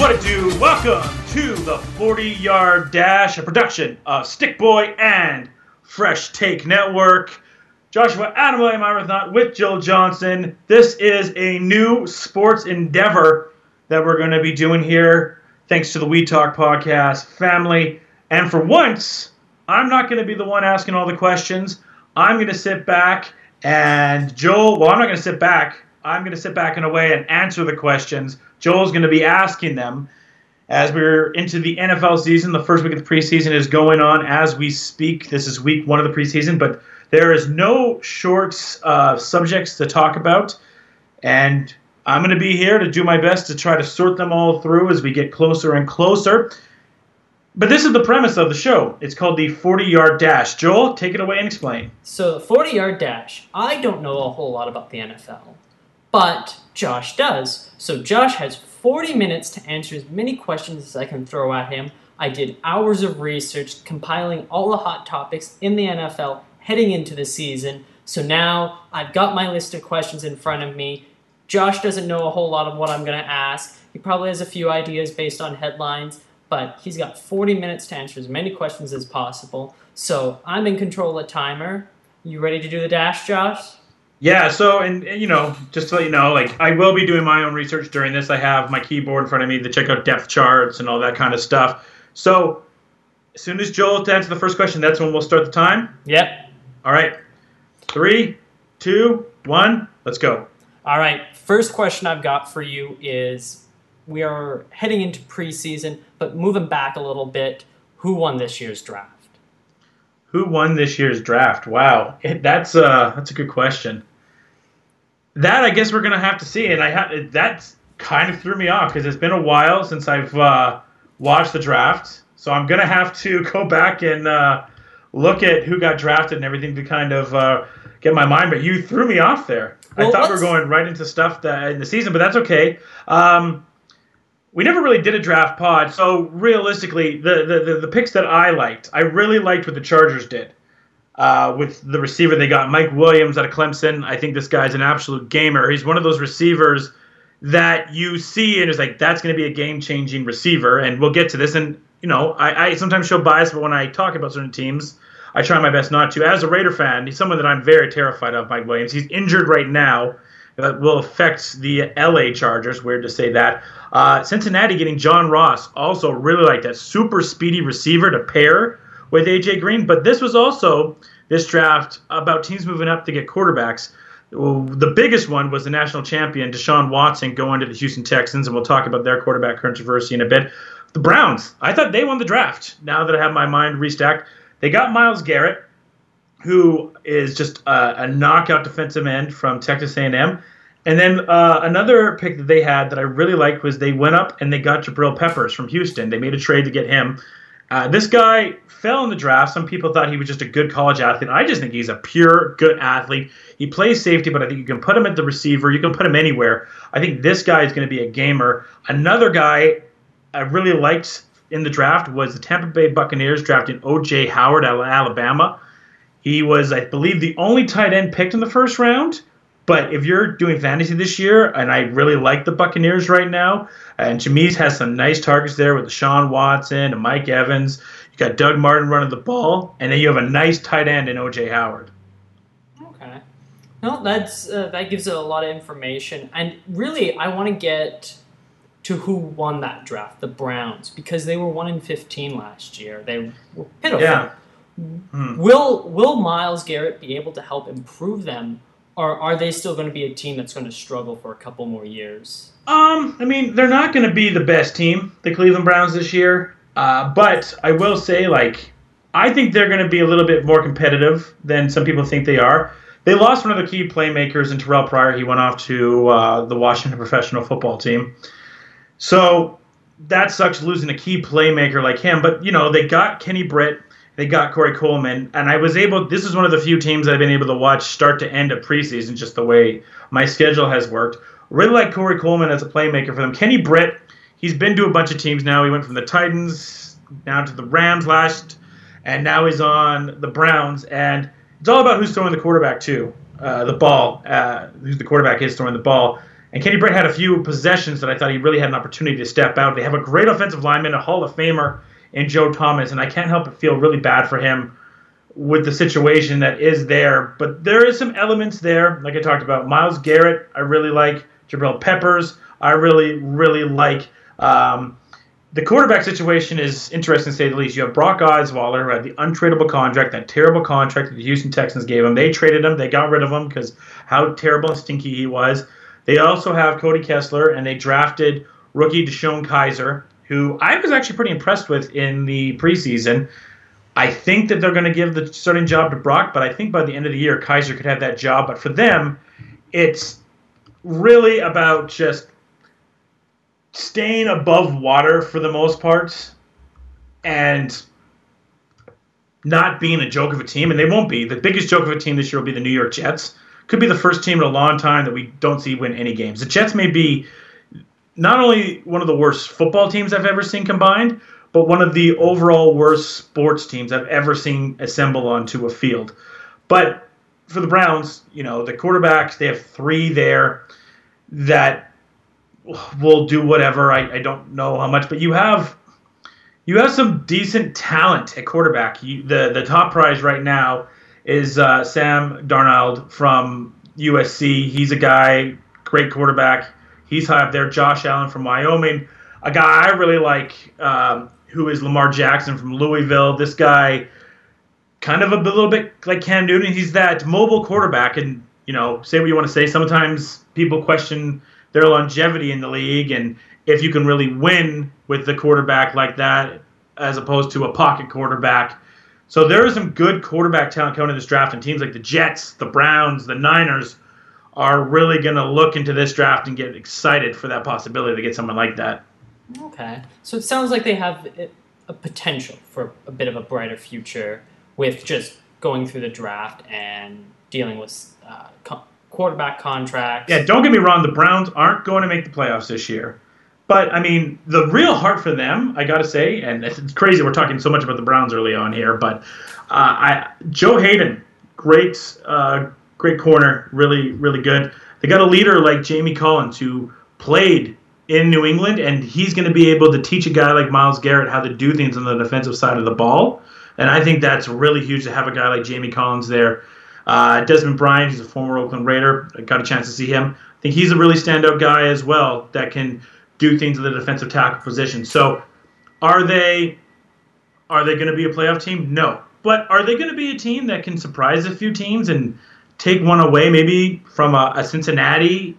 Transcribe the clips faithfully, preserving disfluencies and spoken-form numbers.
What it do? Welcome to the forty-Yard Dash, a production of Stick Boy and Fresh Take Network. Joshua Adam William Marathon with Jill Johnson. This is a new sports endeavor that we're going to be doing here, thanks to the We Talk podcast family. And for once, I'm not going to be the one asking all the questions. I'm going to sit back and Joel, well, I'm not going to sit back. I'm going to sit back in a way and answer the questions. Joel's going to be asking them as we're into the N F L season. The first week of the preseason is going on as we speak. This is week one of the preseason, but there is no short uh, subjects to talk about. And I'm going to be here to do my best to try to sort them all through as we get closer and closer. But this is the premise of the show. It's called the forty-Yard Dash. Joel, take it away and explain. So the forty-Yard Dash, I don't know a whole lot about the N F L, but Josh does. So Josh has forty minutes to answer as many questions as I can throw at him. I did hours of research compiling all the hot topics in the N F L heading into the season. So now I've got my list of questions in front of me. Josh doesn't know a whole lot of what I'm going to ask. He probably has a few ideas based on headlines, but he's got forty minutes to answer as many questions as possible. So I'm in control of the timer. You ready to do the dash, Josh? Yeah, so, and, and, you know, just to let you know, like, I will be doing my own research during this. I have my keyboard in front of me to check out depth charts and all that kind of stuff. So, as soon as Joel to answer the first question, that's when we'll start the time? Yep. All right. Three, two, one, let's go. All right. First question I've got for you is, we are heading into preseason, but moving back a little bit, who won this year's draft? Who won this year's draft? Wow, it, that's uh that's a good question. That I guess we're gonna have to see, and I have that kind of threw me off because it's been a while since I've uh, watched the draft, so I'm gonna have to go back and uh, look at who got drafted and everything to kind of uh, get my mind. But you threw me off there. Well, I thought we were going right into stuff that in the season, but that's okay. Um, We never really did a draft pod, so realistically, the, the, the, the picks that I liked, I really liked what the Chargers did uh, with the receiver they got, Mike Williams out of Clemson. I think this guy's an absolute gamer. He's one of those receivers that you see and is like, that's going to be a game-changing receiver, and we'll get to this. And, you know, I, I sometimes show bias, but when I talk about certain teams, I try my best not to. As a Raider fan, he's someone that I'm very terrified of, Mike Williams. He's injured right now. That will affect the L A Chargers. Weird to say that. Uh, Cincinnati getting John Ross, also really like that super speedy receiver to pair with A J Green. But this was also, this draft, about teams moving up to get quarterbacks. Well, the biggest one was the national champion, Deshaun Watson, going to the Houston Texans, and we'll talk about their quarterback controversy in a bit. The Browns, I thought they won the draft. Now that I have my mind restacked, they got Myles Garrett, who is just a, a knockout defensive end from Texas A and M. And then uh, another pick that they had that I really liked was they went up and they got Jabril Peppers from Houston. They made a trade to get him. Uh, this guy fell in the draft. Some people thought he was just a good college athlete. I just think he's a pure good athlete. He plays safety, but I think you can put him at the receiver. You can put him anywhere. I think this guy is going to be a gamer. Another guy I really liked in the draft was the Tampa Bay Buccaneers drafting O J Howard out of Alabama. He was, I believe, the only tight end picked in the first round. But if you're doing fantasy this year, and I really like the Buccaneers right now, and Jameis has some nice targets there with Deshaun Watson and Mike Evans. You got Doug Martin running the ball, and then you have a nice tight end in O J Howard. Okay. No, that's uh, that gives it a lot of information. And really, I want to get to who won that draft, the Browns, because they were one in fifteen last year. They were pitiful. Yeah. Hmm. Will Will Myles Garrett be able to help improve them? Or are they still going to be a team that's going to struggle for a couple more years? Um, I mean, they're not going to be the best team, the Cleveland Browns, this year. Uh, but I will say, like, I think they're going to be a little bit more competitive than some people think they are. They lost one of the key playmakers in Terrell Pryor. He went off to uh, the Washington professional football team. So that sucks, losing a key playmaker like him. But, you know, they got Kenny Britt. They got Corey Coleman, and I was able – this is one of the few teams I've been able to watch start to end of preseason, just the way my schedule has worked. Really like Corey Coleman as a playmaker for them. Kenny Britt, he's been to a bunch of teams now. He went from the Titans down to the Rams last, and now he's on the Browns. And it's all about who's throwing the quarterback, too, uh, the ball, uh, who the quarterback is throwing the ball. And Kenny Britt had a few possessions that I thought he really had an opportunity to step out. They have a great offensive lineman, a Hall of Famer in Joe Thomas, and I can't help but feel really bad for him with the situation that is there. But there is some elements there, like I talked about. Myles Garrett, I really like. Jabril Peppers, I really, really like. Um, the quarterback situation is interesting to say the least. You have Brock Osweiler, who had the untradeable contract, that terrible contract that the Houston Texans gave him. They traded him. They got rid of him because how terrible and stinky he was. They also have Cody Kessler, and they drafted rookie Deshaun Kaiser, who I was actually pretty impressed with in the preseason. I think that they're going to give the starting job to Brock, but I think by the end of the year, Kaiser could have that job. But for them, it's really about just staying above water for the most part and not being a joke of a team. And they won't be. The biggest joke of a team this year will be the New York Jets. Could be the first team in a long time that we don't see win any games. The Jets may be not only one of the worst football teams I've ever seen combined, but one of the overall worst sports teams I've ever seen assemble onto a field. But for the Browns, you know, the quarterbacks, they have three there that will do whatever. I, I don't know how much, but you have you have some decent talent at quarterback. You, the, the top prize right now is uh, Sam Darnold from U S C. He's a guy, great quarterback. He's high up there. Josh Allen from Wyoming. A guy I really like um, who is Lamar Jackson from Louisville. This guy, kind of a little bit like Cam Newton. He's that mobile quarterback. And, you know, say what you want to say. Sometimes people question their longevity in the league and if you can really win with the quarterback like that as opposed to a pocket quarterback. So there is some good quarterback talent coming in this draft, and teams like the Jets, the Browns, the Niners are really going to look into this draft and get excited for that possibility to get someone like that. Okay. So it sounds like they have a potential for a bit of a brighter future with just going through the draft and dealing with uh, co- quarterback contracts. Yeah, don't get me wrong. The Browns aren't going to make the playoffs this year. But, I mean, the real heart for them, I got to say, and it's crazy we're talking so much about the Browns early on here, but uh, I Joe Hayden, great uh, great corner, really, really good. They got a leader like Jamie Collins who played in New England, and he's going to be able to teach a guy like Myles Garrett how to do things on the defensive side of the ball. And I think that's really huge to have a guy like Jamie Collins there. Uh, Desmond Bryant, he's a former Oakland Raider. I got a chance to see him. I think he's a really standout guy as well that can do things in the defensive tackle position. So are they are they going to be a playoff team? No. But are they going to be a team that can surprise a few teams and take one away maybe from a, a Cincinnati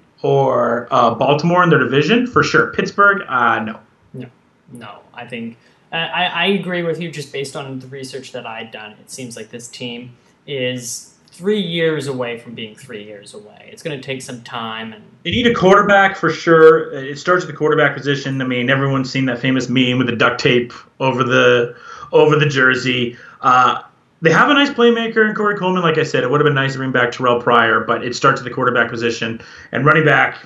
or uh, Baltimore in their division? For sure. Pittsburgh? Uh, no. No. No. I think uh, I, I agree with you just based on the research that I'd done. It seems like this team is three years away from being three years away. It's going to take some time. And they need a quarterback for sure. It starts with the quarterback position. I mean, everyone's seen that famous meme with the duct tape over the over the jersey. Uh, they have a nice playmaker in Corey Coleman. Like I said, it would have been nice to bring back Terrell Pryor, but it starts at the quarterback position. And running back,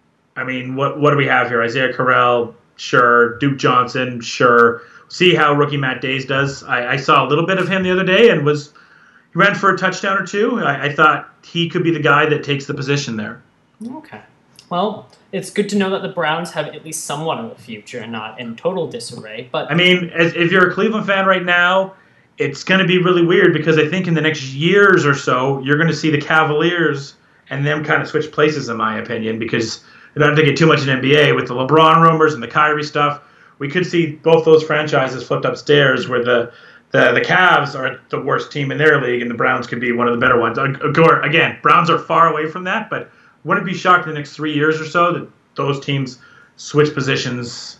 I mean, what what do we have here? Isaiah Correll, sure. Duke Johnson, sure. See how rookie Matt Days does. I, I saw a little bit of him the other day and was he ran for a touchdown or two. I, I thought he could be the guy that takes the position there. Okay. Well, it's good to know that the Browns have at least somewhat of a future and not in total disarray. But I mean, as, if you're a Cleveland fan right now, it's going to be really weird because I think in the next years or so, you're going to see the Cavaliers and them kind of switch places, in my opinion, because I don't have to get too much in N B A with the LeBron rumors and the Kyrie stuff. We could see both those franchises flipped upstairs where the The the Cavs are the worst team in their league, and the Browns could be one of the better ones. Again, Browns are far away from that, but wouldn't it be shocked in the next three years or so that those teams switch positions?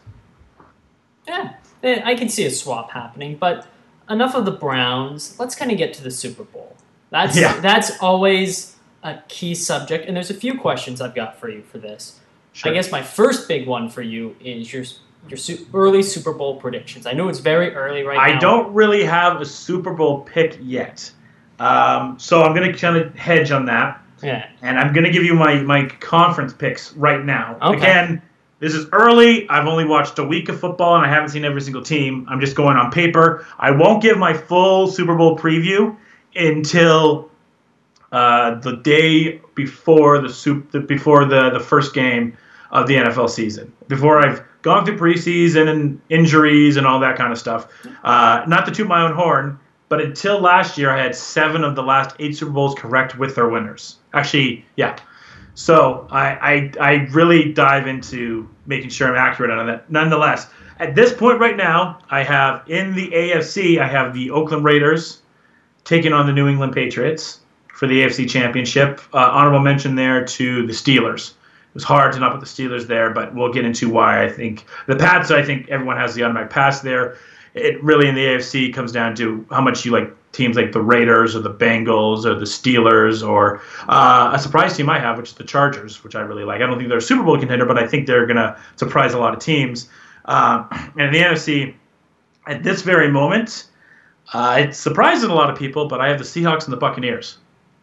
Yeah, I can see a swap happening, but enough of the Browns. Let's kind of get to the Super Bowl. That's yeah. That's always a key subject, and there's a few questions I've got for you for this. Sure. I guess my first big one for you is your your su- early Super Bowl predictions. I know it's very early right I now. I don't really have a Super Bowl pick yet. Um, so I'm going to kind of hedge on that. Yeah. And I'm going to give you my, my conference picks right now. Okay. Again, this is early. I've only watched a week of football, and I haven't seen every single team. I'm just going on paper. I won't give my full Super Bowl preview until uh, the day before the soup, the, before the, the first game of the N F L season. Before I've gone through preseason and injuries and all that kind of stuff. Uh, not to toot my own horn, but until last year, I had seven of the last eight Super Bowls correct with their winners. Actually, yeah. So I, I, I really dive into making sure I'm accurate on that. Nonetheless, at this point right now, I have in the A F C, I have the Oakland Raiders taking on the New England Patriots for the A F C Championship. Uh, honorable mention there to the Steelers. It was hard to not put the Steelers there, but we'll get into why I think the Pats, I think everyone has the automatic pass there. It really in the A F C comes down to how much you like teams like the Raiders or the Bengals or the Steelers or uh, a surprise team I have, which is the Chargers, which I really like. I don't think they're a Super Bowl contender, but I think they're going to surprise a lot of teams. Uh, and in the N F C, at this very moment, uh, it surprises a lot of people, but I have the Seahawks and the Buccaneers.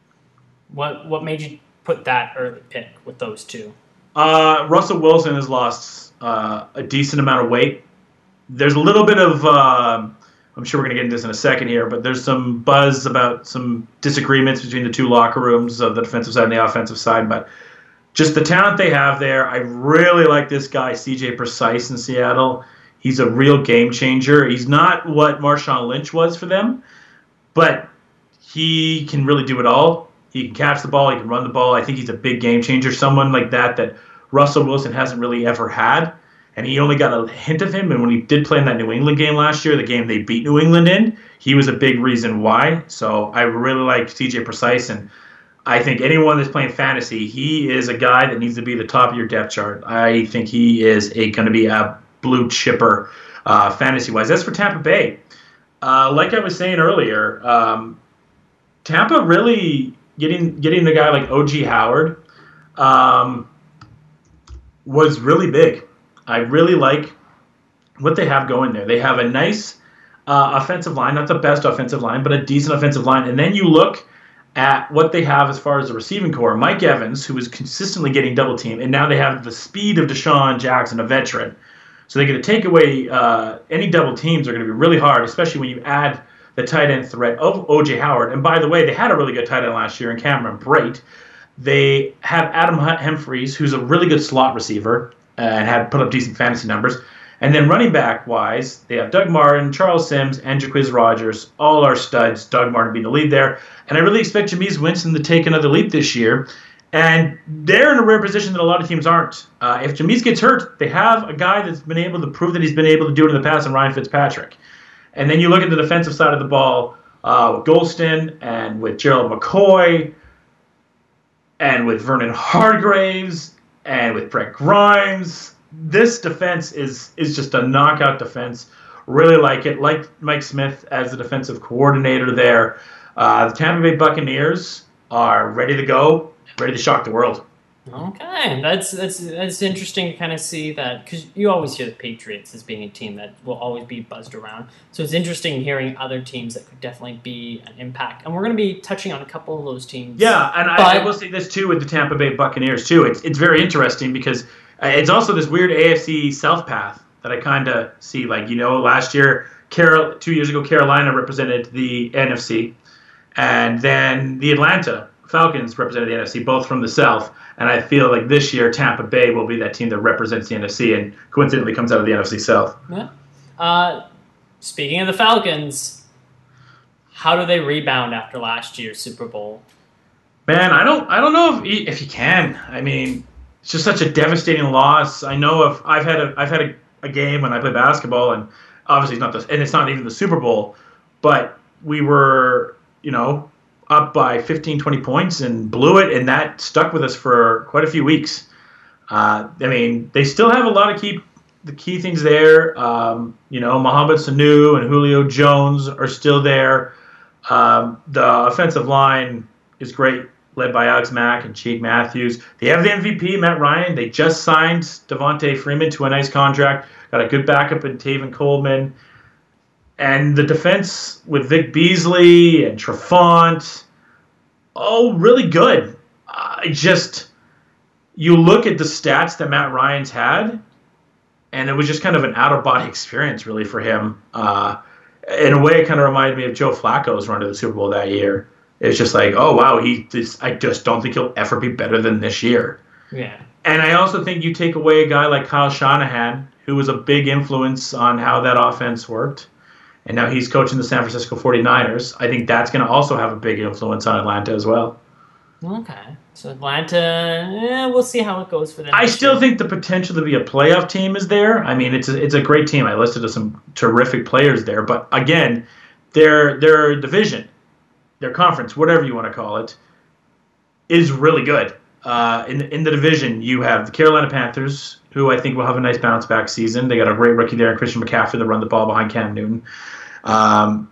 What what made you put that early pick with those two? Uh, Russell Wilson has lost uh, a decent amount of weight. There's a little bit of, uh, I'm sure we're going to get into this in a second here, but there's some buzz about some disagreements between the two locker rooms of the defensive side and the offensive side. But just the talent they have there, I really like this guy, C J Precise in Seattle. He's a real game changer. He's not what Marshawn Lynch was for them, but he can really do it all. He can catch the ball. He can run the ball. I think he's a big game changer, someone like that that Russell Wilson hasn't really ever had. And he only got a hint of him. And when he did play in that New England game last year, the game they beat New England in, he was a big reason why. So I really like C J Precise. And I think anyone that's playing fantasy, he is a guy that needs to be the top of your depth chart. I think he is a going to be a blue chipper uh, fantasy-wise. As for Tampa Bay, uh, like I was saying earlier, um, Tampa really getting getting the guy like O G Howard um, was really big. I really like what they have going there. They have a nice uh, offensive line, not the best offensive line, but a decent offensive line. And then you look at what they have as far as the receiving core. Mike Evans, who is consistently getting double teamed, and now they have the speed of Deshaun Jackson, a veteran. So they're going to take away uh, any double teams are going to be really hard, especially when you add the tight end threat of O J Howard. And by the way, they had a really good tight end last year in Cameron Brate. They have Adam Humphries, who's a really good slot receiver, and had put up decent fantasy numbers. And then running back-wise, they have Doug Martin, Charles Sims, and Jaquiz Rogers. All are studs, Doug Martin being the lead there. And I really expect Jameis Winston to take another leap this year. And they're in a rare position that a lot of teams aren't. Uh, if Jameis gets hurt, they have a guy that's been able to prove that he's been able to do it in the past, in Ryan Fitzpatrick. And then you look at the defensive side of the ball uh, with Golston and with Gerald McCoy and with Vernon Hargraves and with Brett Grimes. This defense is is just a knockout defense. Really like it. Like Mike Smith as the defensive coordinator there. Uh, the Tampa Bay Buccaneers are ready to go, ready to shock the world. Okay, that's that's that's interesting to kind of see that, because you always hear the Patriots as being a team that will always be buzzed around. So it's interesting hearing other teams that could definitely be an impact, and we're going to be touching on a couple of those teams. Yeah, and I, I will say this too with the Tampa Bay Buccaneers too. It's it's very interesting because it's also this weird A F C South path that I kind of see. Like, you know, last year, Carol, two years ago, Carolina represented the N F C, and then the Atlanta Falcons represented the N F C, both from the South. And I feel like this year Tampa Bay will be that team that represents the N F C and coincidentally comes out of the N F C South. Yeah. Uh, speaking of the Falcons, how do they rebound after last year's Super Bowl? Man, I don't, I don't know if he, if you can. I mean, it's just such a devastating loss. I know if I've had a, I've had a, a game when I play basketball, and obviously it's not the, and it's not even the Super Bowl, but we were, you know, up by fifteen, twenty points and blew it, and that stuck with us for quite a few weeks. Uh, I mean, they still have a lot of key the key things there. Um, you know, Mohamed Sanu and Julio Jones are still there. Um, the offensive line is great, led by Alex Mack and Cheek Matthews. They have the M V P, Matt Ryan. They just signed Devontae Freeman to a nice contract. Got a good backup in Tavon Coleman. And the defense with Vic Beasley and Trafont, oh, really good. I uh, just, you look at the stats that Matt Ryan's had, and it was just kind of an out-of-body experience, really, for him. Uh, in a way, it kind of reminded me of Joe Flacco's run to the Super Bowl that year. It's just like, oh, wow, he just, I just don't think he'll ever be better than this year. Yeah. And I also think you take away a guy like Kyle Shanahan, who was a big influence on how that offense worked, and now he's coaching the San Francisco forty-niners. I think that's going to also have a big influence on Atlanta as well. Okay. So Atlanta, eh, we'll see how it goes for them. I still year. think the potential to be a playoff team is there. I mean, it's a, it's a great team. I listed some terrific players there. But again, their their division, their conference, whatever you want to call it, is really good. Uh, in, in the division, you have the Carolina Panthers, who I think will have a nice bounce-back season. They got a great rookie there in Christian McCaffrey to run the ball behind Cam Newton. Um,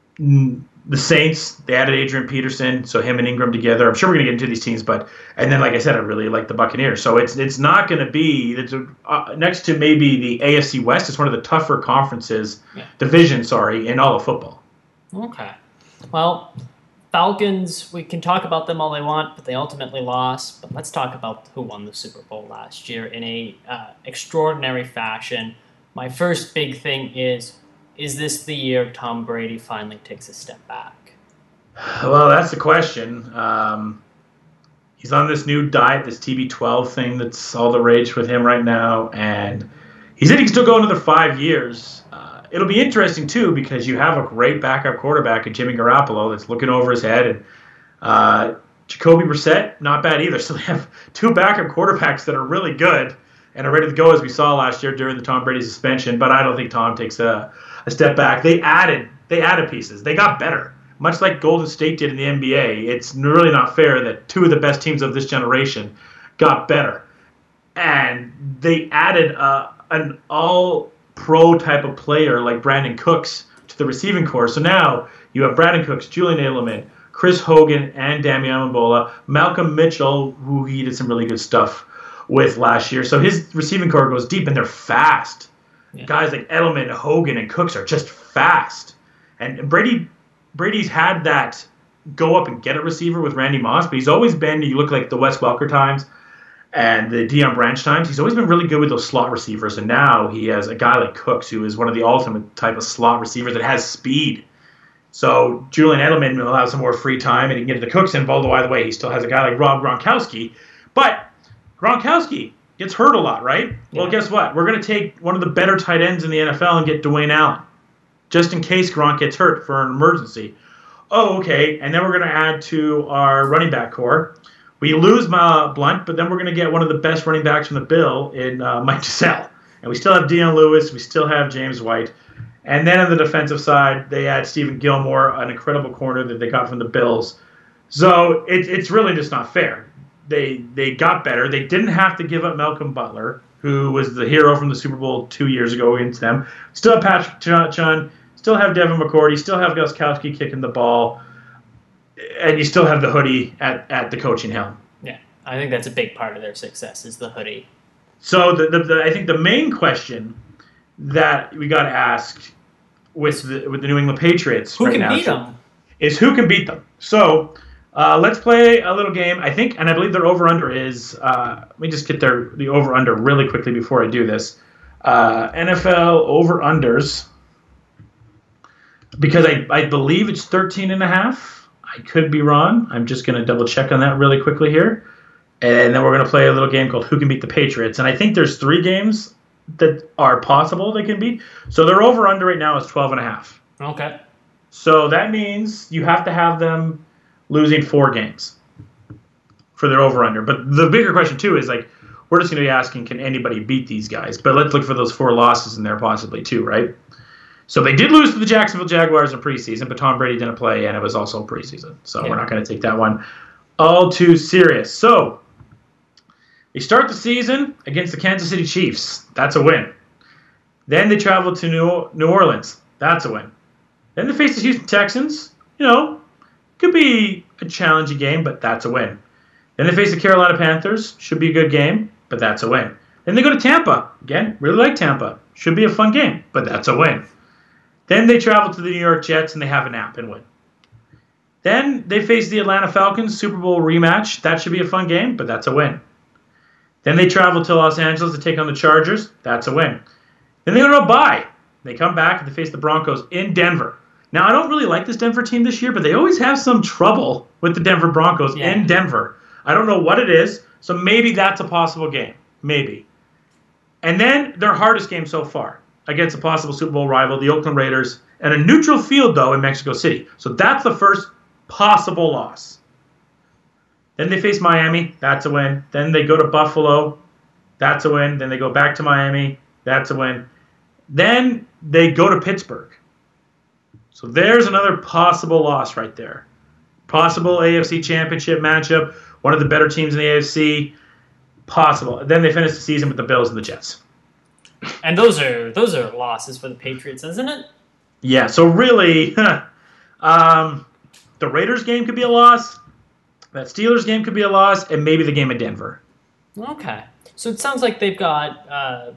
the Saints, they added Adrian Peterson, so him and Ingram together. I'm sure we're going to get into these teams, but and then, like I said, I really like the Buccaneers. So it's it's not going to be it's a, uh, next to maybe the A F C West. It's one of the tougher conferences, yeah. division, sorry, in all of football. Okay, well, Falcons. We can talk about them all they want, but they ultimately lost. But let's talk about who won the Super Bowl last year in a uh, extraordinary fashion. My first big thing is. Is this the year Tom Brady finally takes a step back? Well, that's the question. Um, he's on this new diet, this T B twelve thing that's all the rage with him right now. And he said he can still go another five years. Uh, it'll be interesting, too, because you have a great backup quarterback in Jimmy Garoppolo that's looking over his head. And uh, Jacoby Brissett, not bad either. So they have two backup quarterbacks that are really good and are ready to go, as we saw last year during the Tom Brady suspension. But I don't think Tom takes a... a step back. They added they added pieces. They got better. Much like Golden State did in the N B A, it's really not fair that two of the best teams of this generation got better. And they added uh, an all-pro type of player like Brandon Cooks to the receiving corps. So now you have Brandon Cooks, Julian Edelman, Chris Hogan, and Damian Mambola, Malcolm Mitchell, who he did some really good stuff with last year. So his receiving corps goes deep, and they're fast. Yeah. Guys like Edelman, Hogan, and Cooks are just fast. And Brady, Brady's had that go up and get a receiver with Randy Moss, but he's always been, you look like the Wes Welker times and the Deion Branch times, he's always been really good with those slot receivers. And now he has a guy like Cooks, who is one of the ultimate type of slot receivers that has speed. So Julian Edelman will have some more free time, and he can get the Cooks involved. By the way, he still has a guy like Rob Gronkowski. But Gronkowski gets hurt a lot, right? Yeah. Well, guess what? We're going to take one of the better tight ends in the N F L and get Dwayne Allen, just in case Gronk gets hurt for an emergency. Oh, okay. And then we're going to add to our running back core. We lose uh, Blunt, but then we're going to get one of the best running backs from the Bill in uh, Mike Giselle. And we still have Deion Lewis. We still have James White. And then on the defensive side, they add Stephen Gilmore, an incredible corner that they got from the Bills. So it, it's really just not fair. They they got better. They didn't have to give up Malcolm Butler, who was the hero from the Super Bowl two years ago against them. Still have Patrick Chung, still have Devin McCourty, still have Gostkowski kicking the ball, and you still have the hoodie at, at the coaching helm. Yeah, I think that's a big part of their success is the hoodie. So the, the, the I think the main question that we got to ask with the with the New England Patriots who right can now beat them? is who can beat them. So. Uh, let's play a little game. I think, and I believe their over-under is, uh, let me just get their the over-under really quickly before I do this. Uh, N F L over-unders, because I, I believe it's thirteen and a half. I could be wrong. I'm just going to double-check on that really quickly here. And then we're going to play a little game called Who Can Beat the Patriots. And I think there's three games that are possible they can beat. So their over-under right now is twelve and a half. Okay. So that means you have to have them losing four games for their over-under. But the bigger question, too, is, like, we're just going to be asking, can anybody beat these guys? But let's look for those four losses in there possibly, too, right? So they did lose to the Jacksonville Jaguars in preseason, but Tom Brady didn't play, and it was also preseason. So yeah. We're not going to take that one all too serious. So they start the season against the Kansas City Chiefs. That's a win. Then they travel to New New Orleans. That's a win. Then they face the Houston Texans. You know, could be a challenging game, but that's a win. Then they face the Carolina Panthers. Should be a good game, but that's a win. Then they go to Tampa. Again, really like Tampa. Should be a fun game, but that's a win. Then they travel to the New York Jets, and they have a nap and win. Then they face the Atlanta Falcons, Super Bowl rematch. That should be a fun game, but that's a win. Then they travel to Los Angeles to take on the Chargers. That's a win. Then they go to a bye. They come back and they face the Broncos in Denver. Now, I don't really like this Denver team this year, but they always have some trouble with the Denver Broncos Yeah. in Denver. I don't know what it is, so maybe that's a possible game. Maybe. And then their hardest game so far against a possible Super Bowl rival, the Oakland Raiders, and a neutral field, though, in Mexico City. So that's the first possible loss. Then they face Miami. That's a win. Then they go to Buffalo. That's a win. Then they go back to Miami. That's a win. Then they go to Pittsburgh. So there's another possible loss right there. Possible A F C Championship matchup. One of the better teams in the A F C. Possible. Then they finish the season with the Bills and the Jets. And those are those are losses for the Patriots, isn't it? Yeah, so really, um, the Raiders game could be a loss. That Steelers game could be a loss. And maybe the game at Denver. Okay. So it sounds like they've got... Uh,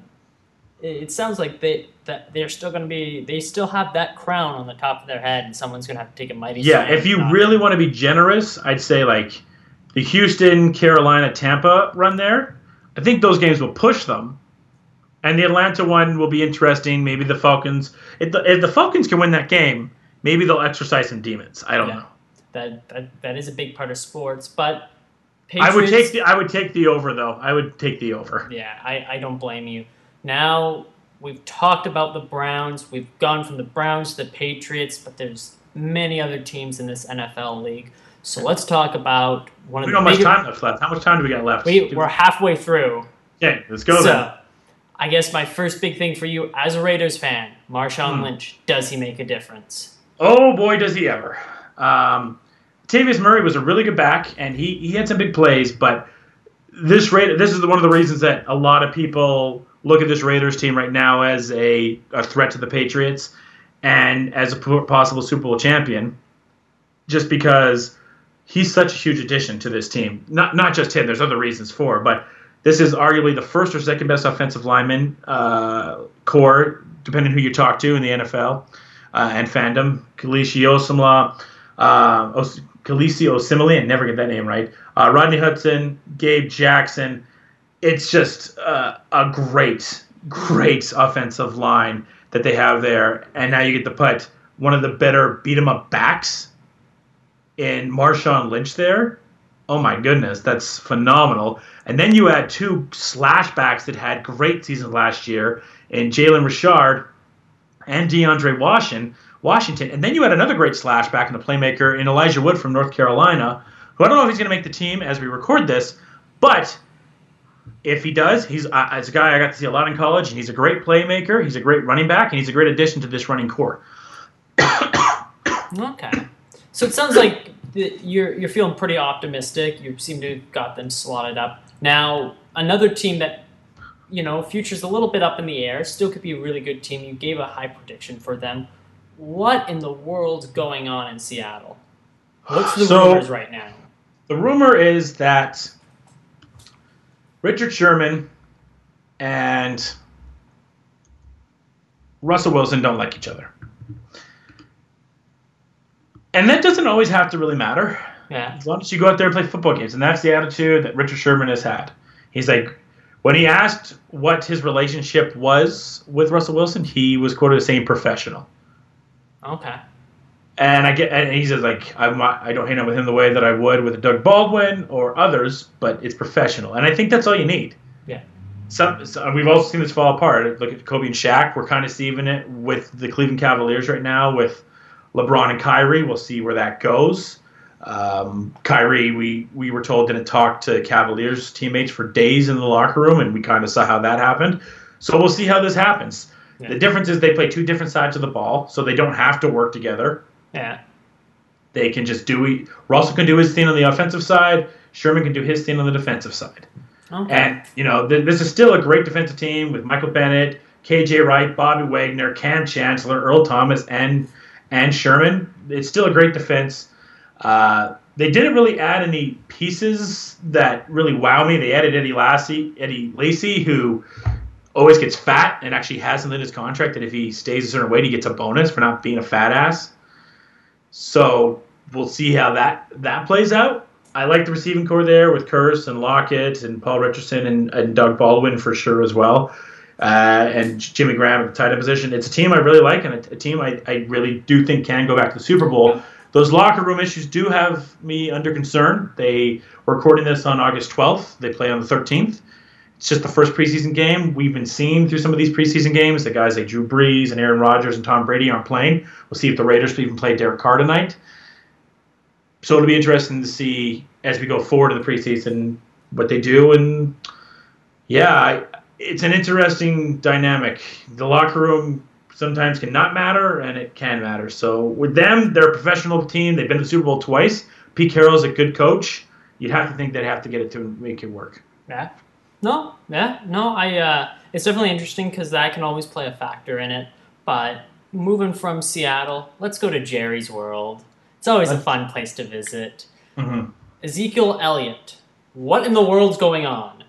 it sounds like they that they're still going to be... They still have that crown on the top of their head, and someone's going to have to take a mighty Yeah, swing if you on really it. want to be generous, I'd say like the Houston, Carolina, Tampa run there. I think those games will push them. And the Atlanta one will be interesting. Maybe the Falcons... If the, if the Falcons can win that game, maybe they'll exercise some demons. I don't Yeah. know. That, that that is a big part of sports, but Patriots, I would take the I would take the over though. I would take the over. Yeah, I, I don't blame you. Now we've talked about the Browns. We've gone from the Browns to the Patriots, but there's many other teams in this N F L league. So let's talk about one of We the don't have much bigger- time left left. How much time do we got left? We, we're halfway through. Okay, let's go so, then. I guess my first big thing for you as a Raiders fan, Marshawn Hmm. Lynch, does he make a difference? Oh boy, does he ever! Um, Tavius Murray was a really good back, and he, he had some big plays. But this Ra- this is one of the reasons that a lot of people look at this Raiders team right now as a, a threat to the Patriots and as a p- possible Super Bowl champion, just because he's such a huge addition to this team. Not not just him. There's other reasons for, but this is arguably the first or second best offensive lineman uh, core, depending who you talk to in the N F L uh, and fandom. Kalishi Osamla, uh, Os- Khaleesi Osemele, I never get that name right. Uh, Rodney Hudson, Gabe Jackson. It's just uh, a great, great offensive line that they have there. And now you get to put one of the better beat-em-up backs in Marshawn Lynch there. Oh my goodness, that's phenomenal. And then you add two slash backs that had great seasons last year in Jalen Richard and DeAndre Washington. Washington, and then you had another great slash back in the playmaker in Elijah Wood from North Carolina, who I don't know if he's going to make the team as we record this, but if he does, he's uh, as a guy I got to see a lot in college, and he's a great playmaker, he's a great running back, and he's a great addition to this running core. Okay. So it sounds like th- you're you're feeling pretty optimistic. You seem to have got them slotted up. Now, another team that, you know, future's a little bit up in the air, still could be a really good team. You gave a high prediction for them. What in the world's going on in Seattle? What's the So- rumors right now? The rumor is that Richard Sherman and Russell Wilson don't like each other. And that doesn't always have to really matter. Yeah. As long as you go out there and play football games. And that's the attitude that Richard Sherman has had. He's like, when he asked what his relationship was with Russell Wilson, he was quoted as saying professional. Okay. And I get, and he says like, I'm not, I don't hang out with him the way that I would with Doug Baldwin or others, but it's professional, and I think that's all you need. Yeah. Some, so we've also seen this fall apart. Look at Kobe and Shaq. We're kind of seeing it with the Cleveland Cavaliers right now with LeBron and Kyrie. We'll see where that goes. Um, Kyrie, we we were told didn't talk to Cavaliers teammates for days in the locker room, and we kind of saw how that happened. So we'll see how this happens. Yeah. The difference is they play two different sides of the ball, so they don't have to work together. Yeah. They can just do – Russell can do his thing on the offensive side. Sherman can do his thing on the defensive side. Okay. And, you know, th- this is still a great defensive team with Michael Bennett, K J Wright, Bobby Wagner, Cam Chancellor, Earl Thomas, and and Sherman. It's still a great defense. Uh, they didn't really add any pieces that really wow me. They added Eddie Lacy, Eddie Lacy, who always gets fat and actually has something in his contract that if he stays a certain weight, he gets a bonus for not being a fat ass. So we'll see how that, that plays out. I like the receiving core there with Curse and Lockett and Paul Richardson and, and Doug Baldwin for sure as well. uh, and Jimmy Graham at the tight end position. It's a team I really like, and a, a team I, I really do think can go back to the Super Bowl. Those locker room issues do have me under concern. They We're recording this on August twelfth. They play on the thirteenth. It's just the first preseason game. We've been seeing through some of these preseason games that guys like Drew Brees and Aaron Rodgers and Tom Brady aren't playing. We'll see if the Raiders even play Derek Carr tonight. So it'll be interesting to see as we go forward in the preseason what they do. And yeah, I, it's an interesting dynamic. The locker room sometimes can not matter, and it can matter. So with them, they're a professional team. They've been to the Super Bowl twice. Pete Carroll's a good coach. You'd have to think they'd have to get it to make it work. Yeah. No, yeah, no, I. Uh, it's definitely interesting because that can always play a factor in it. But moving from Seattle, let's go to Jerry's World. It's always a fun place to visit. Mm-hmm. Ezekiel Elliott. What in the world's going on?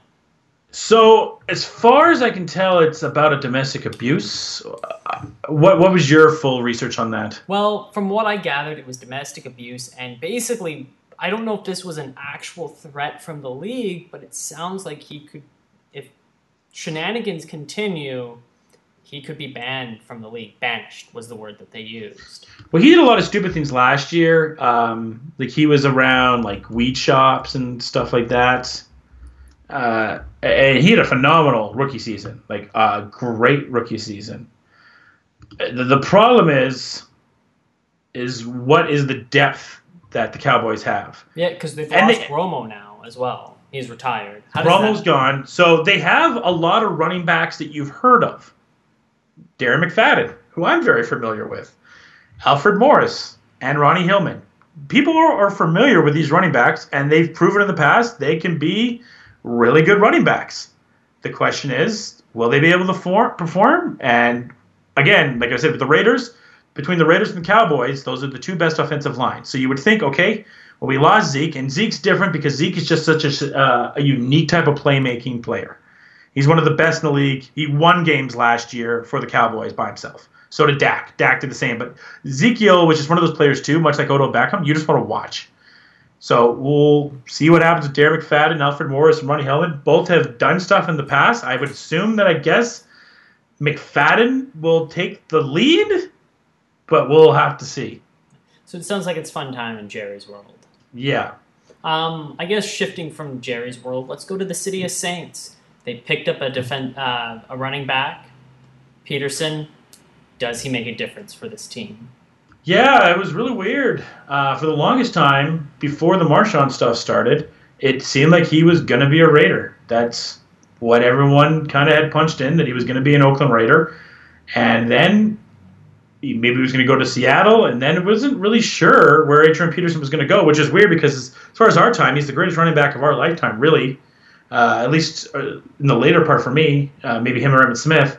So, as far as I can tell, it's about a domestic abuse. What what was your full research on that? Well, from what I gathered, it was domestic abuse, and basically, I don't know if this was an actual threat from the league, but it sounds like he could, if shenanigans continue, he could be banned from the league. Banished was the word that they used. Well, he did a lot of stupid things last year. Um, like he was around like weed shops and stuff like that. Uh, and he had a phenomenal rookie season, like a great rookie season. The, the problem is, is what is the depth that the Cowboys have? Yeah, because they've and lost they, Romo now as well. He's retired. How Romo's that... gone, so they have a lot of running backs that you've heard of. Darren McFadden, who I'm very familiar with, Alfred Morris, and Ronnie Hillman. People are, are familiar with these running backs, and they've proven in the past they can be really good running backs. The question is, will they be able to for, perform? And again, like I said, with the Raiders, between the Raiders and the Cowboys, those are the two best offensive lines. So you would think, okay, well, we lost Zeke, and Zeke's different because Zeke is just such a, uh, a unique type of playmaking player. He's one of the best in the league. He won games last year for the Cowboys by himself. So did Dak. Dak did the same. But Ezekiel, which is one of those players too, much like Odell Beckham, you just want to watch. So we'll see what happens with Darren McFadden, Alfred Morris, and Ronnie Hillman. Both have done stuff in the past. I would assume that I guess McFadden will take the lead, but we'll have to see. So it sounds like it's fun time in Jerry's World. Yeah. Um, I guess shifting from Jerry's World, let's go to the City of Saints. They picked up a defend, uh, a running back, Peterson. Does he make a difference for this team? Yeah, it was really weird. Uh, for the longest time, before the Marshawn stuff started, it seemed like he was going to be a Raider. That's what everyone kind of had punched in, that he was going to be an Oakland Raider. And then he, maybe he was going to go to Seattle, and then it wasn't really sure where Adrian Peterson was going to go, which is weird because as far as our time, he's the greatest running back of our lifetime, really. Uh, at least uh, in the later part for me, uh, maybe him or Emmitt Smith.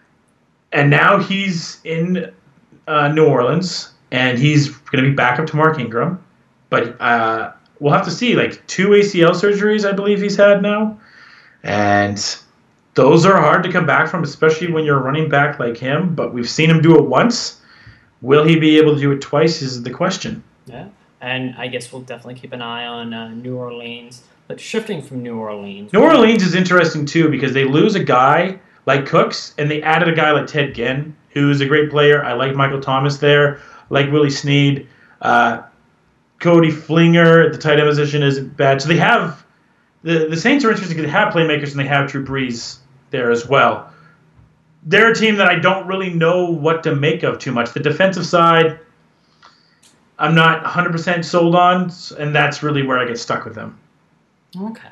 And now he's in uh, New Orleans, and he's going to be back up to Mark Ingram. But uh, we'll have to see. Like two A C L surgeries, I believe he's had now. And those are hard to come back from, especially when you're a running back like him. But we've seen him do it once. Will he be able to do it twice is the question. Yeah, and I guess we'll definitely keep an eye on uh, New Orleans. But shifting from New Orleans... New Orleans is interesting, too, because they lose a guy like Cooks, and they added a guy like Ted Ginn, who's a great player. I like Michael Thomas there. I like Willie Snead. Uh, Cody Flinger at the tight end position isn't bad. So they have... The, the Saints are interesting because they have playmakers, and they have Drew Brees there as well. They're a team that I don't really know what to make of too much. The defensive side, I'm not one hundred percent sold on, and that's really where I get stuck with them. Okay.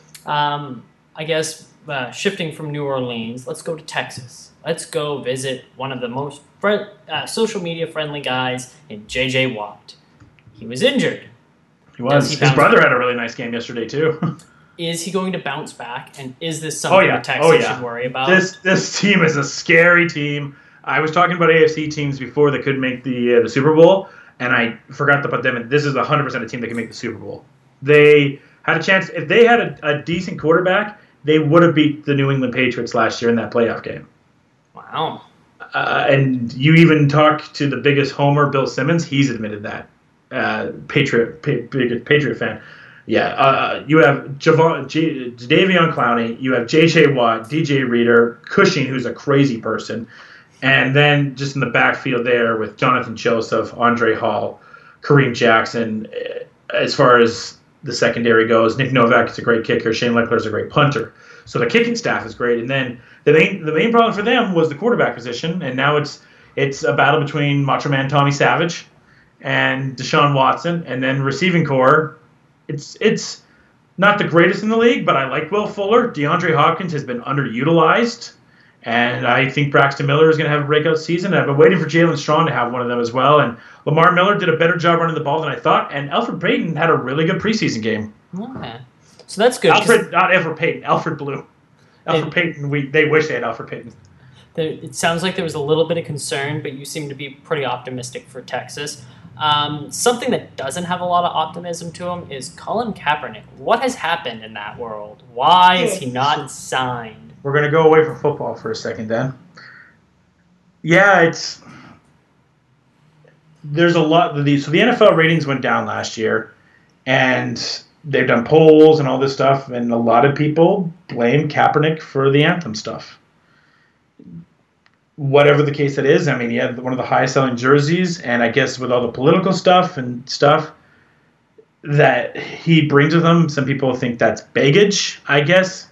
Um, I guess uh, shifting from New Orleans, let's go to Texas. Let's go visit one of the most fre- uh, social media friendly guys in J J Watt. He was injured. He was. He His brother back? had a really nice game yesterday, too. Is he going to bounce back? And is this something oh, yeah. the Texans oh, yeah. should worry about? This this team is a scary team. I was talking about A F C teams before that could make the uh, the Super Bowl, and I forgot to put them in. This is one hundred percent a team that can make the Super Bowl. They had a chance. If they had a, a decent quarterback, they would have beat the New England Patriots last year in that playoff game. Wow. Uh, and you even talk to the biggest homer, Bill Simmons. He's admitted that. Uh, Patriot, pa- biggest Patriot fan. Yeah, uh, you have Javon, J, Jadeveon Clowney, you have J J Watt, D J Reader, Cushing, who's a crazy person, and then just in the backfield there with Jonathan Joseph, Andre Hall, Kareem Jackson. As far as the secondary goes, Nick Novak is a great kicker, Shane Leckler is a great punter. So the kicking staff is great, and then the main the main problem for them was the quarterback position, and now it's it's a battle between Macho Man Tommy Savage and Deshaun Watson, and then receiving core. It's it's not the greatest in the league, but I like Will Fuller. DeAndre Hopkins has been underutilized, and I think Braxton Miller is going to have a breakout season. I've been waiting for Jalen Strong to have one of them as well, and Lamar Miller did a better job running the ball than I thought, and Alfred Payton had a really good preseason game. Okay. So that's good. Alfred, not Alfred Payton, Alfred Blue. Alfred it, Payton, we they wish they had Alfred Payton. There, it sounds like there was a little bit of concern, but you seem to be pretty optimistic for Texas. Um, something that doesn't have a lot of optimism to him is Colin Kaepernick. What has happened in that world? Why is he not signed? We're going to go away from football for a second then. Yeah, it's... There's a lot... of these. So the N F L ratings went down last year, and they've done polls and all this stuff, and a lot of people blame Kaepernick for the anthem stuff. Whatever the case it is, I mean, he had one of the highest selling jerseys, and I guess with all the political stuff and stuff that he brings with him, some people think that's baggage, I guess.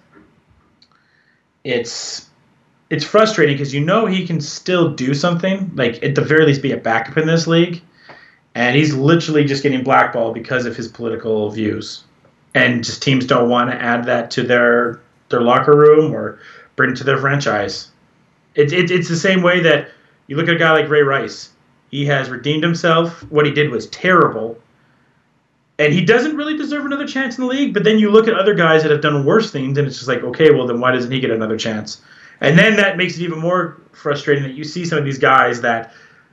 It's it's frustrating because you know he can still do something, like at the very least be a backup in this league, and he's literally just getting blackballed because of his political views. And just teams don't want to add that to their their locker room or bring it to their franchise. It's it, it's the same way that you look at a guy like Ray Rice. He has redeemed himself. What he did was terrible. And he doesn't really deserve another chance in the league. But then you look at other guys that have done worse things, and it's just like, okay, well, then why doesn't he get another chance? And then that makes it even more frustrating that you see some of these guys that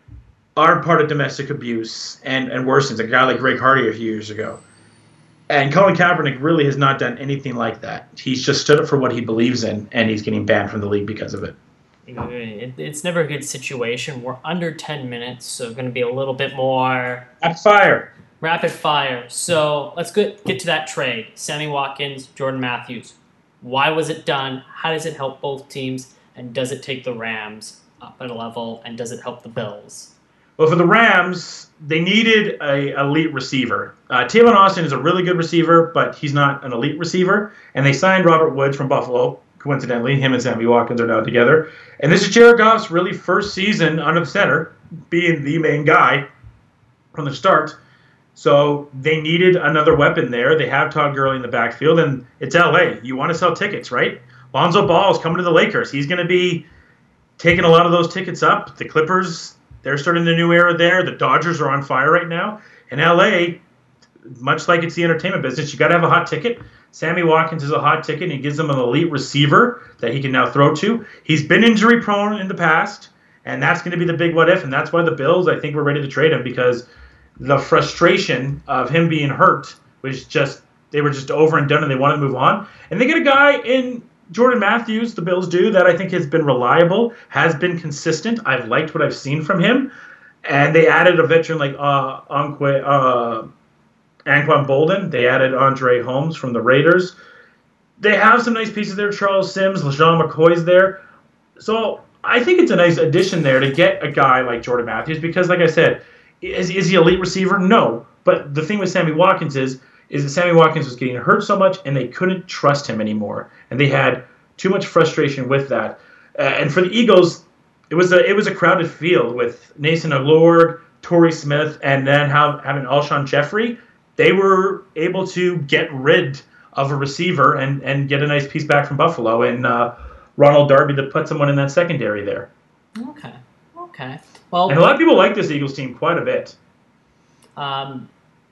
are part of domestic abuse and, and worse things. Like a guy like Greg Hardy a few years ago. And Colin Kaepernick really has not done anything like that. He's just stood up for what he believes in, and he's getting banned from the league because of it. It, it's never a good situation. We're under ten minutes, so going to be a little bit more... Rapid fire. Rapid fire. So let's get, get to that trade. Sammy Watkins, Jordan Matthews. Why was it done? How does it help both teams? And does it take the Rams up at a level? And does it help the Bills? Well, for the Rams, they needed a elite receiver. Uh, Tavon Austin is a really good receiver, but he's not an elite receiver. And they signed Robert Woods from Buffalo. Coincidentally, him and Sammy Watkins are now together. And this is Jared Goff's really first season under the center, being the main guy from the start. So they needed another weapon there. They have Todd Gurley in the backfield, and it's L A. You want to sell tickets, right? Lonzo Ball is coming to the Lakers. He's going to be taking a lot of those tickets up. The Clippers, they're starting the new era there. The Dodgers are on fire right now. In L A, much like it's the entertainment business, you got to have a hot ticket. Sammy Watkins is a hot ticket, and he gives them an elite receiver that he can now throw to. He's been injury-prone in the past, and that's going to be the big what-if, and that's why the Bills, I think, were ready to trade him, because the frustration of him being hurt was just, they were just over and done, and they want to move on. And they get a guy in Jordan Matthews, the Bills do, that I think has been reliable, has been consistent. I've liked what I've seen from him. And they added a veteran like uh, Anquan, uh, Anquan Bolden. They added Andre Holmes from the Raiders. They have some nice pieces there. Charles Sims, LeSean McCoy's there. So I think it's a nice addition there to get a guy like Jordan Matthews because, like I said, is, is he an elite receiver? No. But the thing with Sammy Watkins is, is that Sammy Watkins was getting hurt so much and they couldn't trust him anymore. And they had too much frustration with that. Uh, and for the Eagles, it was a it was a crowded field with Nathan Allure, Torrey Smith, and then have, having Alshon Jeffrey. They were able to get rid of a receiver and, and get a nice piece back from Buffalo and uh, Ronald Darby to put someone in that secondary there. Okay, okay. Well, and a lot of people like this Eagles team quite a bit. Um,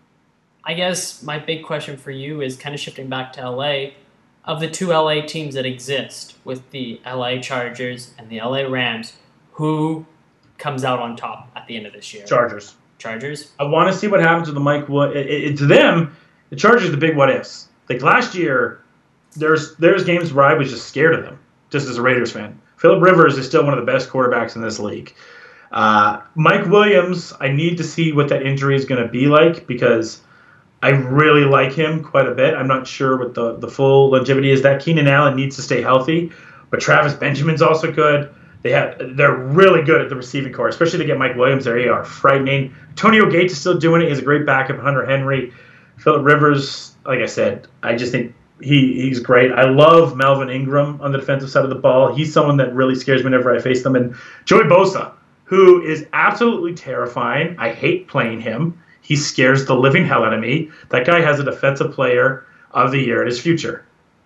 I guess my big question for you is kind of shifting back to L A. Of the two L A teams that exist with the L A Chargers and the L A Rams, who comes out on top at the end of this year? Chargers. Chargers? I want to see what happens with the Mike Wood. It, it, to them, the Chargers are the big what-ifs. Like last year, there's there's games where I was just scared of them, just as a Raiders fan. Phillip Rivers is still one of the best quarterbacks in this league. Uh, Mike Williams, I need to see what that injury is going to be like because I really like him quite a bit. I'm not sure what the, the full longevity is. That Keenan Allen needs to stay healthy, but Travis Benjamin's also good. They have they're really good at the receiving core, especially to get Mike Williams there. They are frightening. Antonio Gates is still doing it. He's a great backup. Hunter Henry, Phillip Rivers. Like I said, I just think he he's great. I love Melvin Ingram on the defensive side of the ball. He's someone that really scares me whenever I face them. And Joey Bosa, who is absolutely terrifying. I hate playing him. He scares the living hell out of me. That guy has a defensive player of the year in his future.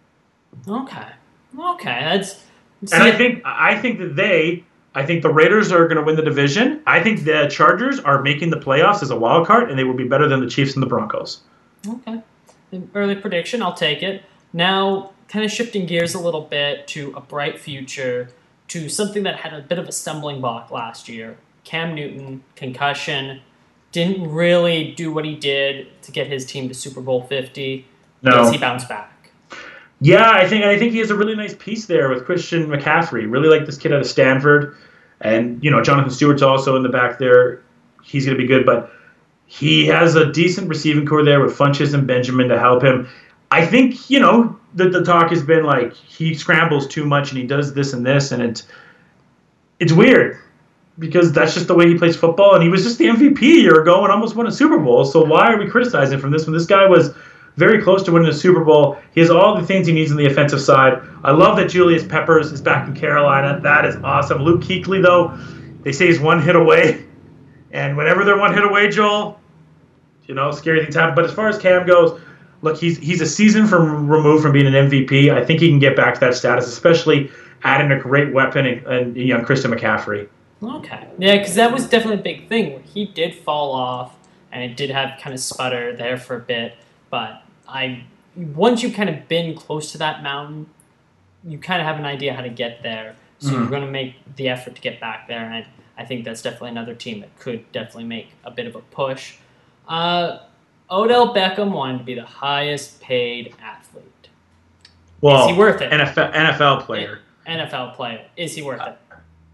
Okay. Okay. That's. And I think I think that they, I think the Raiders are going to win the division. I think the Chargers are making the playoffs as a wild card, and they will be better than the Chiefs and the Broncos. Okay. An early prediction, I'll take it. Now, kind of shifting gears a little bit to a bright future, to something that had a bit of a stumbling block last year. Cam Newton, concussion, didn't really do what he did to get his team to Super Bowl fifty. No. Does he bounce back? Yeah, I think I think he has a really nice piece there with Christian McCaffrey. Really like this kid out of Stanford. And, you know, Jonathan Stewart's also in the back there. He's going to be good. But he has a decent receiving core there with Funches and Benjamin to help him. I think, you know, the, the talk has been like he scrambles too much and he does this and this. And it's, it's weird because that's just the way he plays football. And he was just the M V P a year ago and almost won a Super Bowl. So why are we criticizing him from this when this guy was very close to winning a Super Bowl? He has all the things he needs on the offensive side. I love that Julius Peppers is back in Carolina. That is awesome. Luke Kuechly, though, they say he's one hit away. And whenever they're one hit away, Joel, you know, scary things happen. But as far as Cam goes, look, he's he's a season from removed from being an M V P. I think he can get back to that status, especially adding a great weapon and, and young Christian McCaffrey. Okay. Yeah, because that was definitely a big thing where he did fall off and it did have kind of sputter there for a bit. But I, once you kind of been close to that mountain, you kind of have an idea how to get there. So mm-hmm. you're going to make the effort to get back there. And I think that's definitely another team that could definitely make a bit of a push. Uh, Odell Beckham wanted to be the highest paid athlete. Well, is he worth it? N F L, N F L player. N F L player. Is he worth it?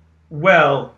Well,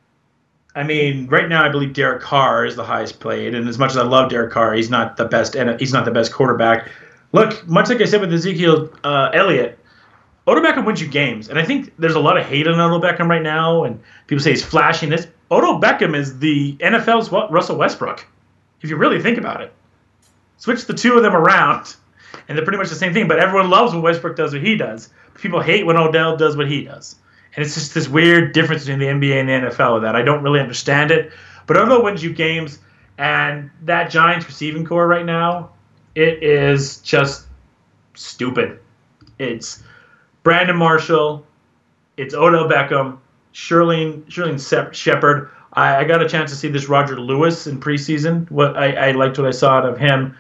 I mean, right now I believe Derek Carr is the highest paid, and as much as I love Derek Carr, he's not the best. He's not the best quarterback. Look, much like I said with Ezekiel uh, Elliott, Odell Beckham wins you games, and I think there's a lot of hate on Odell Beckham right now, and people say he's flashing this. Odell Beckham is the N F L's Russell Westbrook, if you really think about it. Switch the two of them around, and they're pretty much the same thing. But everyone loves when Westbrook does what he does. People hate when Odell does what he does. And it's just this weird difference between the N B A and the N F L with that. I don't really understand it. But Odell wins you games, and that Giants receiving core right now, it is just stupid. It's Brandon Marshall, it's Odell Beckham, Shirley Shirley Shepard. I, I got a chance to see this Roger Lewis in preseason. What I, I liked what I saw out of him.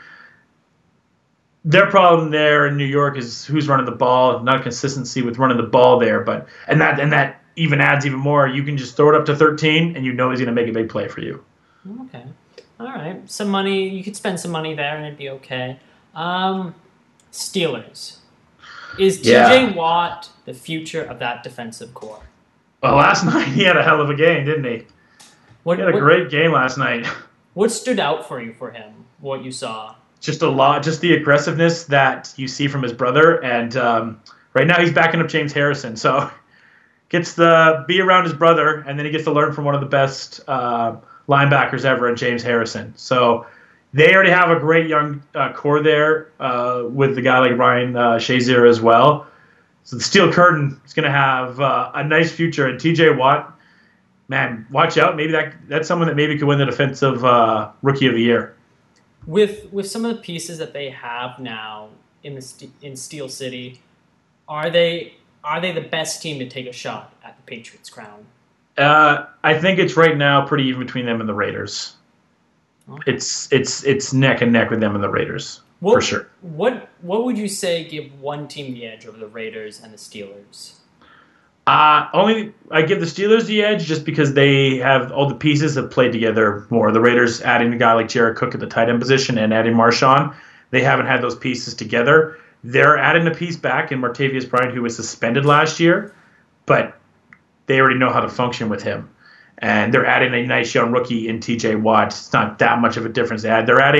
Their problem there in New York is who's running the ball, not consistency with running the ball there, but and that and that even adds even more. You can just throw it up to thirteen, and you know he's going to make a big play for you. Okay, all right, some money. You could spend some money there, and it'd be okay. Um, Steelers. Is T J yeah. Watt the future of that defensive core? Well, last night he had a hell of a game, didn't he? What, he had a what, great game last night. What stood out for you for him? What you saw? Just a lot, just the aggressiveness that you see from his brother, and um, right now he's backing up James Harrison, so gets to be around his brother, and then he gets to learn from one of the best uh, linebackers ever in James Harrison. So they already have a great young uh, core there uh, with the guy like Ryan uh, Shazier as well. So the Steel Curtain is going to have uh, a nice future, and T J Watt, man, watch out. Maybe that that's someone that maybe could win the defensive uh, rookie of the year. With with some of the pieces that they have now in the in Steel City, are they are they the best team to take a shot at the Patriots crown? Uh, I think it's right now pretty even between them and the Raiders. Okay. It's it's it's neck and neck with them and the Raiders what, for sure. What what would you say give one team the edge over the Raiders and the Steelers? Uh, only I give the Steelers the edge just because they have all the pieces that play together more. The Raiders adding a guy like Jared Cook at the tight end position and adding Marshawn, they haven't had those pieces together. They're adding a piece back in Martavius Bryant, who was suspended last year, but they already know how to function with him. And they're adding a nice young rookie in T J Watt. It's not that much of a difference to add. They're adding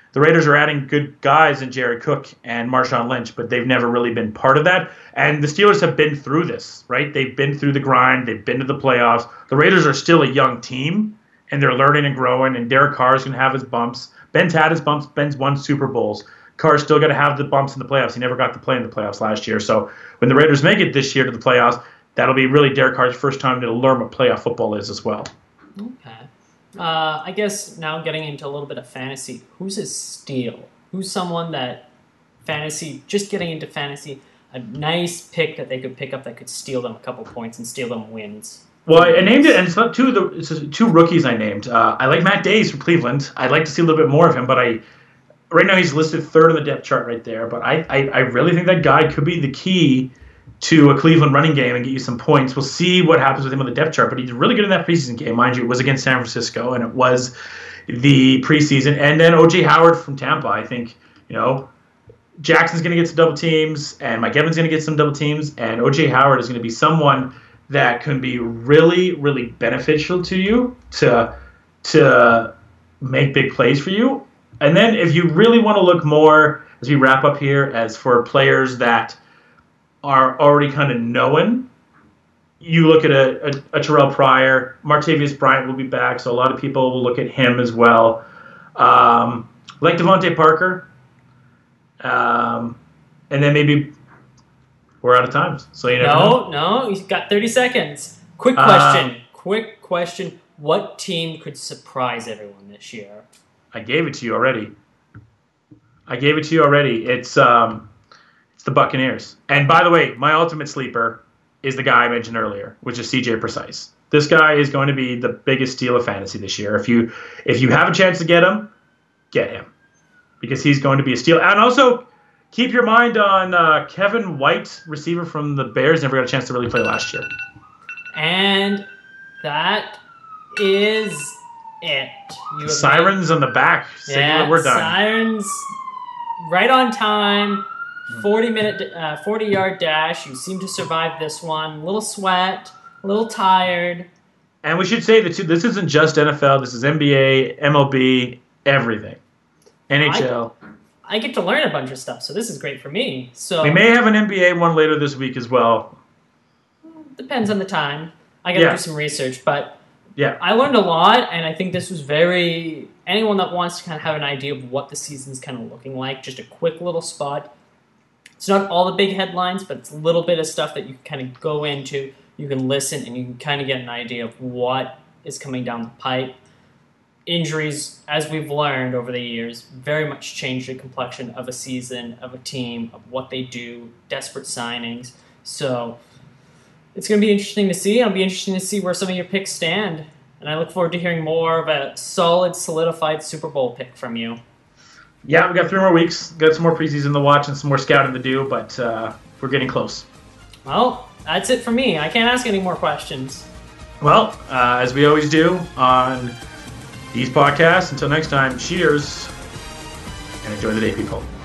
the Raiders are adding good guys in Jared Cook and Marshawn Lynch, but they've never really been part of that. And the Steelers have been through this, right? They've been through the grind. They've been to the playoffs. The Raiders are still a young team, and they're learning and growing, and Derek Carr is going to have his bumps. Ben's had his bumps. Ben's won Super Bowls. Carr's still going to have the bumps in the playoffs. He never got to play in the playoffs last year. So when the Raiders make it this year to the playoffs, that'll be really Derek Carr's first time to learn what playoff football is as well. Okay. Uh, I guess now getting into a little bit of fantasy, who's a steal? Who's someone that fantasy, just getting into fantasy, a nice pick that they could pick up that could steal them a couple points and steal them wins? Well, I named it, and it's not two of the it's two rookies I named. Uh, I like Matt Days from Cleveland. I'd like to see a little bit more of him, but I right now he's listed third on the depth chart right there. But I, I, I really think that guy could be the key to a Cleveland running game and get you some points. We'll see what happens with him on the depth chart, but he's really good in that preseason game. Mind you, it was against San Francisco, and it was the preseason. And then O J Howard from Tampa. I think, you know, Jackson's going to get some double teams, and Mike Evans is going to get some double teams, and O J Howard is going to be someone that can be really, really beneficial to you to to make big plays for you. And then if you really want to look more, as we wrap up here, as for players that are already kind of known, you look at a, a, a Terrell Pryor. Martavius Bryant will be back, so a lot of people will look at him as well. Um, like Devontae Parker. Um, and then maybe we're out of time. So you never No, know. no, he's got thirty seconds. Quick question. Uh, Quick question. What team could surprise everyone this year? I gave it to you already. I gave it to you already. It's um, it's the Buccaneers. And by the way, my ultimate sleeper is the guy I mentioned earlier, which is C J Precise. This guy is going to be the biggest steal of fantasy this year. If you if you have a chance to get him, get him, because he's going to be a steal. And also, keep your mind on uh, Kevin White, receiver from the Bears. Never got a chance to really play last year. And that is it. You Sirens made... on the back. Yeah, we're done. Sirens, right on time. forty minute, uh, forty yard dash. You seem to survive this one. A little sweat, a little tired. And we should say that too, this isn't just N F L. This is N B A, M L B, everything. N H L. I, I get to learn a bunch of stuff, so this is great for me. So we may have an N B A one later this week as well. Depends on the time. I got to yeah. do some research, but yeah, I learned a lot, and I think this was very... Anyone that wants to kind of have an idea of what the season's kind of looking like, just a quick little spot. It's not all the big headlines, but it's a little bit of stuff that you can kind of go into, you can listen, and you can kind of get an idea of what is coming down the pipe. Injuries, as we've learned over the years, very much change the complexion of a season, of a team, of what they do, desperate signings. So it's going to be interesting to see. It'll be interesting to see where some of your picks stand. And I look forward to hearing more of a solid, solidified Super Bowl pick from you. Yeah, we got three more weeks. Got some more preseason to watch and some more scouting to do, but uh, we're getting close. Well, that's it for me. I can't ask any more questions. Well, uh, as we always do on these podcasts, until next time, cheers and enjoy the day, people.